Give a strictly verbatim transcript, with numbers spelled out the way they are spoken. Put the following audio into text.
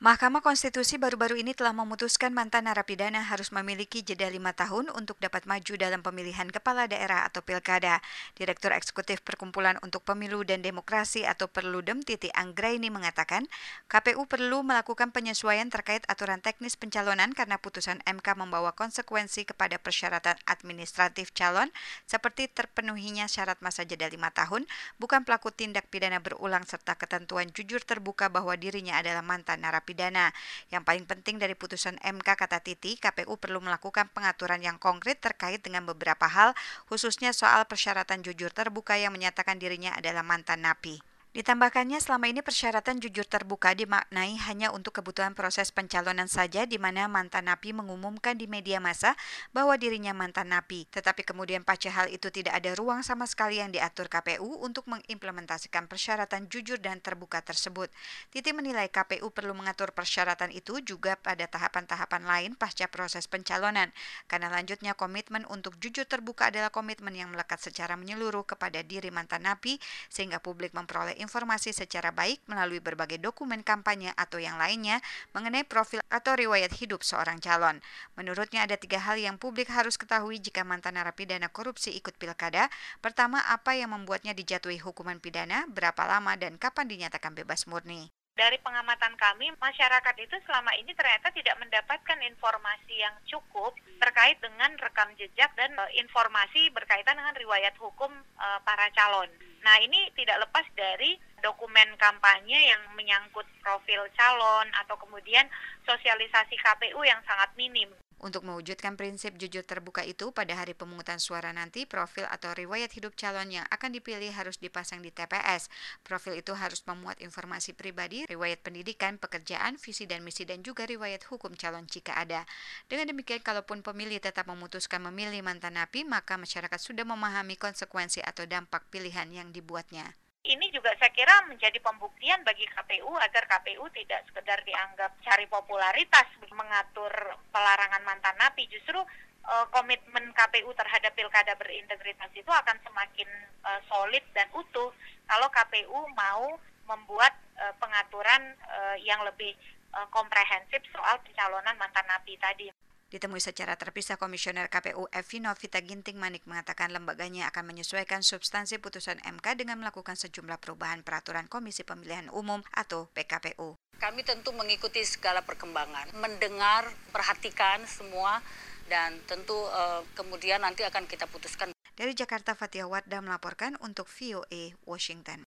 Mahkamah Konstitusi baru-baru ini telah memutuskan mantan narapidana harus memiliki jeda lima tahun untuk dapat maju dalam pemilihan kepala daerah atau pilkada. Direktur Eksekutif Perkumpulan untuk Pemilu dan Demokrasi atau Perludem Titi Anggraini mengatakan, K P U perlu melakukan penyesuaian terkait aturan teknis pencalonan karena putusan M K membawa konsekuensi kepada persyaratan administratif calon seperti terpenuhinya syarat masa jeda lima tahun, bukan pelaku tindak pidana berulang serta ketentuan jujur terbuka bahwa dirinya adalah mantan narapidana. Pidana. Yang paling penting dari putusan M K, kata Titi, K P U perlu melakukan pengaturan yang konkret terkait dengan beberapa hal, khususnya soal persyaratan jujur terbuka yang menyatakan dirinya adalah mantan napi. Ditambahkannya, selama ini persyaratan jujur terbuka dimaknai hanya untuk kebutuhan proses pencalonan saja, di mana mantan napi mengumumkan di media massa bahwa dirinya mantan napi. Tetapi kemudian pasca hal itu tidak ada ruang sama sekali yang diatur K P U untuk mengimplementasikan persyaratan jujur dan terbuka tersebut. Titi menilai K P U perlu mengatur persyaratan itu juga pada tahapan-tahapan lain pasca proses pencalonan, karena lanjutnya komitmen untuk jujur terbuka adalah komitmen yang melekat secara menyeluruh kepada diri mantan napi, sehingga publik memperoleh informasi secara baik melalui berbagai dokumen kampanye atau yang lainnya mengenai profil atau riwayat hidup seorang calon. Menurutnya ada tiga hal yang publik harus ketahui jika mantan narapidana korupsi ikut pilkada. Pertama, apa yang membuatnya dijatuhi hukuman pidana, berapa lama, dan kapan dinyatakan bebas murni. Dari pengamatan kami, masyarakat itu selama ini ternyata tidak mendapatkan informasi yang cukup terkait dengan rekam jejak dan e, informasi berkaitan dengan riwayat hukum e, para calon. Nah, ini tidak lepas dari dokumen kampanye yang menyangkut profil calon atau kemudian sosialisasi K P U yang sangat minim. Untuk mewujudkan prinsip jujur terbuka itu, pada hari pemungutan suara nanti, profil atau riwayat hidup calon yang akan dipilih harus dipasang di T P S. Profil itu harus memuat informasi pribadi, riwayat pendidikan, pekerjaan, visi dan misi, dan juga riwayat hukum calon jika ada. Dengan demikian, kalaupun pemilih tetap memutuskan memilih mantan napi, maka masyarakat sudah memahami konsekuensi atau dampak pilihan yang dibuatnya. Ini juga saya kira menjadi pembuktian bagi K P U agar K P U tidak sekedar dianggap cari popularitas mengatur pelarangan mantan napi. Justru uh, komitmen K P U terhadap pilkada berintegritas itu akan semakin uh, solid dan utuh kalau K P U mau membuat uh, pengaturan uh, yang lebih uh, komprehensif soal pencalonan mantan napi tadi. Ditemui secara terpisah, Komisioner K P U Evi Novita Ginting Manik mengatakan lembaganya akan menyesuaikan substansi putusan M K dengan melakukan sejumlah perubahan peraturan Komisi Pemilihan Umum atau P K P U. Kami tentu mengikuti segala perkembangan, mendengar, perhatikan semua, dan tentu uh, kemudian nanti akan kita putuskan. Dari Jakarta, Fatia Wardah melaporkan untuk V O A Washington.